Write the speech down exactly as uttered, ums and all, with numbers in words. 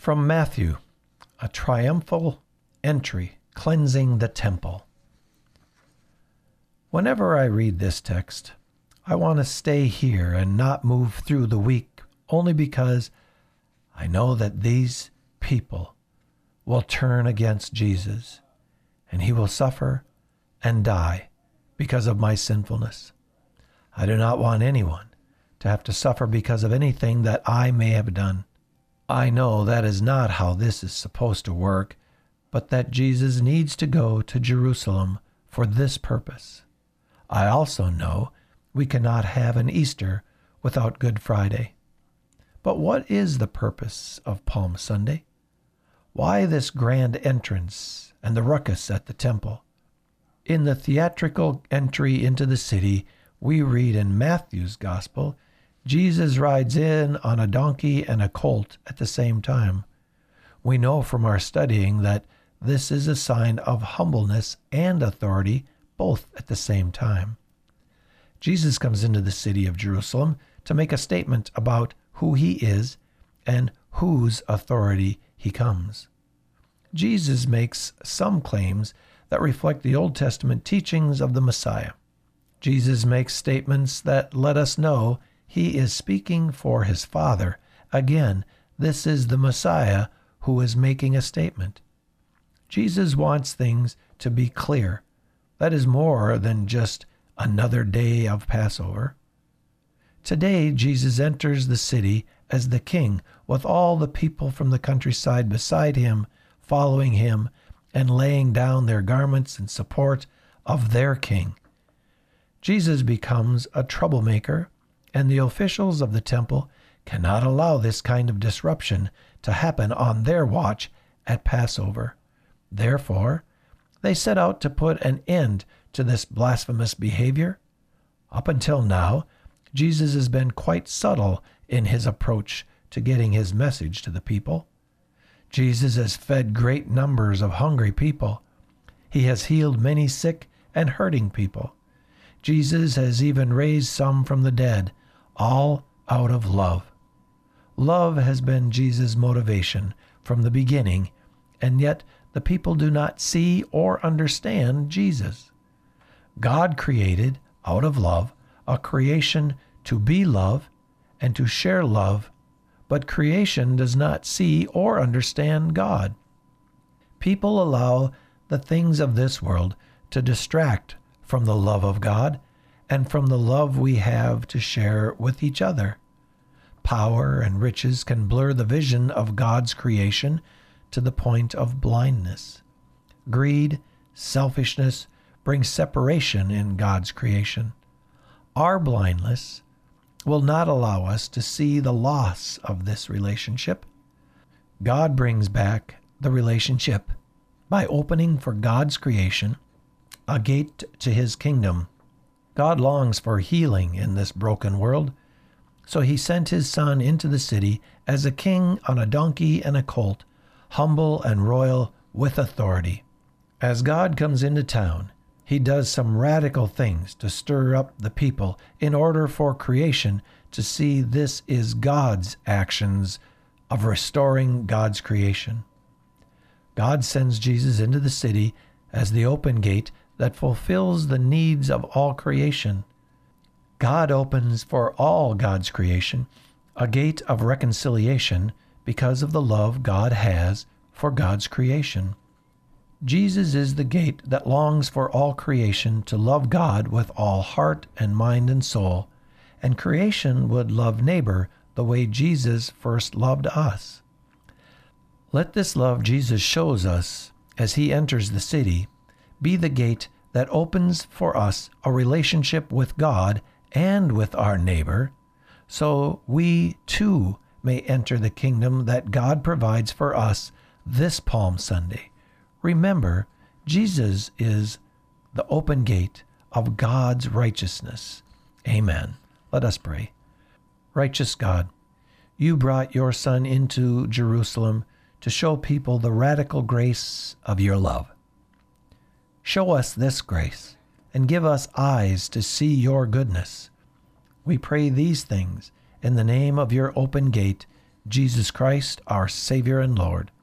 From Matthew, a triumphal entry cleansing the temple. Whenever I read this text, I want to stay here and not move through the week, only because I know that these people will turn against Jesus, and he will suffer and die because of my sinfulness. I do not want anyone to have to suffer because of anything that I may have done. I know that is not how this is supposed to work, but that Jesus needs to go to Jerusalem for this purpose. I also know we cannot have an Easter without Good Friday. But what is the purpose of Palm Sunday? Why this grand entrance and the ruckus at the temple? In the theatrical entry into the city, we read in Matthew's Gospel, Jesus rides in on a donkey and a colt at the same time. We know from our studying that this is a sign of humbleness and authority, both at the same time. Jesus comes into the city of Jerusalem to make a statement about who he is and whose authority he comes. Jesus makes some claims that reflect the Old Testament teachings of the Messiah. Jesus makes statements that let us know he is speaking for his Father. Again, this is the Messiah who is making a statement. Jesus wants things to be clear. That is more than just another day of Passover. Today, Jesus enters the city as the king, with all the people from the countryside beside him, following him, and laying down their garments in support of their king. Jesus becomes a troublemaker, and the officials of the temple cannot allow this kind of disruption to happen on their watch at Passover. Therefore, they set out to put an end to this blasphemous behavior. Up until now, Jesus has been quite subtle in his approach to getting his message to the people. Jesus has fed great numbers of hungry people. He has healed many sick and hurting people. Jesus has even raised some from the dead, all out of love. Love has been Jesus' motivation from the beginning, and yet the people do not see or understand Jesus. God created, out of love, a creation to be love and to share love, but creation does not see or understand God. People allow the things of this world to distract from the love of God and from the love we have to share with each other. Power and riches can blur the vision of God's creation to the point of blindness. Greed, selfishness bring separation in God's creation. Our blindness will not allow us to see the loss of this relationship. God brings back the relationship by opening for God's creation a gate to his kingdom. God longs for healing in this broken world, so he sent his Son into the city as a king on a donkey and a colt, humble and royal with authority. As God comes into town, he does some radical things to stir up the people in order for creation to see this is God's actions of restoring God's creation. God sends Jesus into the city as the open gate that fulfills the needs of all creation. God opens for all God's creation a gate of reconciliation because of the love God has for God's creation. Jesus is the gate that longs for all creation to love God with all heart and mind and soul, and creation would love neighbor the way Jesus first loved us. Let this love Jesus shows us as he enters the city be the gate that opens for us a relationship with God and with our neighbor, so we too may enter the kingdom that God provides for us this Palm Sunday. Remember, Jesus is the open gate of God's righteousness. Amen. Let us pray. Righteous God, you brought your Son into Jerusalem to show people the radical grace of your love. Show us this grace and give us eyes to see your goodness. We pray these things in the name of your open gate, Jesus Christ, our Savior and Lord.